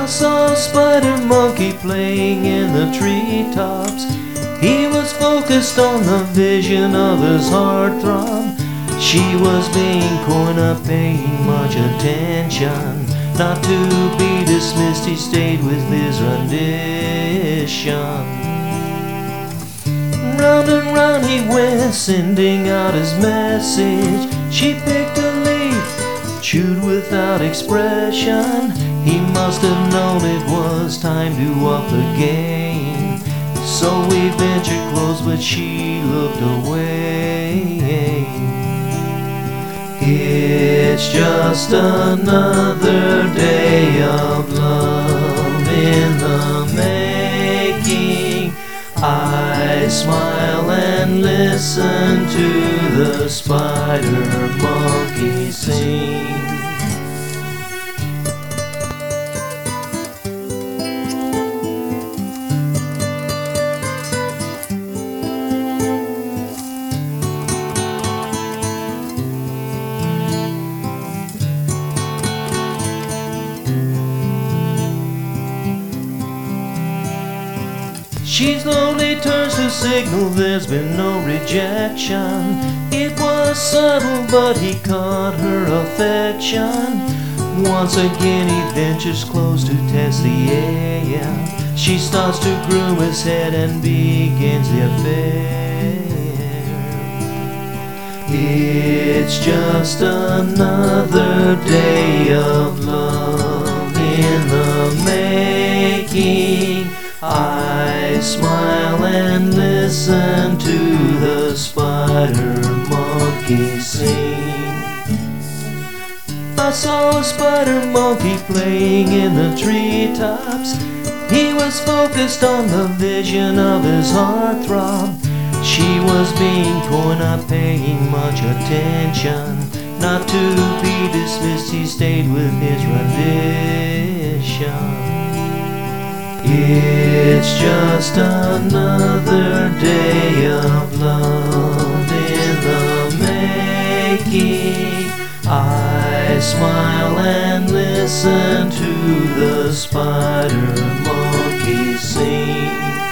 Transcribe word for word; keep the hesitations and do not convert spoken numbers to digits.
I saw a spider monkey playing in the treetops. He was focused on the vision of his heartthrob. She was being coy, not paying much attention. Not to be dismissed, he stayed with his rendition. Round and round he went, sending out his message. She picked a leaf, chewed without expression. He must have known it was time to up the game. So we ventured close, but she looked away. It's just another day of love in the making. I smile and listen to the spider monkey sing. She slowly turns to signal there's been no rejection. It was subtle, but he caught her affection. Once again he ventures close to test the air. She starts to groom his head and begins the affair. It's just another day of love in the making. I smile and listen to the spider monkey sing. I saw a spider monkey playing in the treetops. He was focused on the vision of his heartthrob. She was being coy, not paying much attention. Not to be dismissed, he stayed with his rendition. It's just another day of love in the making. I smile and listen to the spider monkey sing.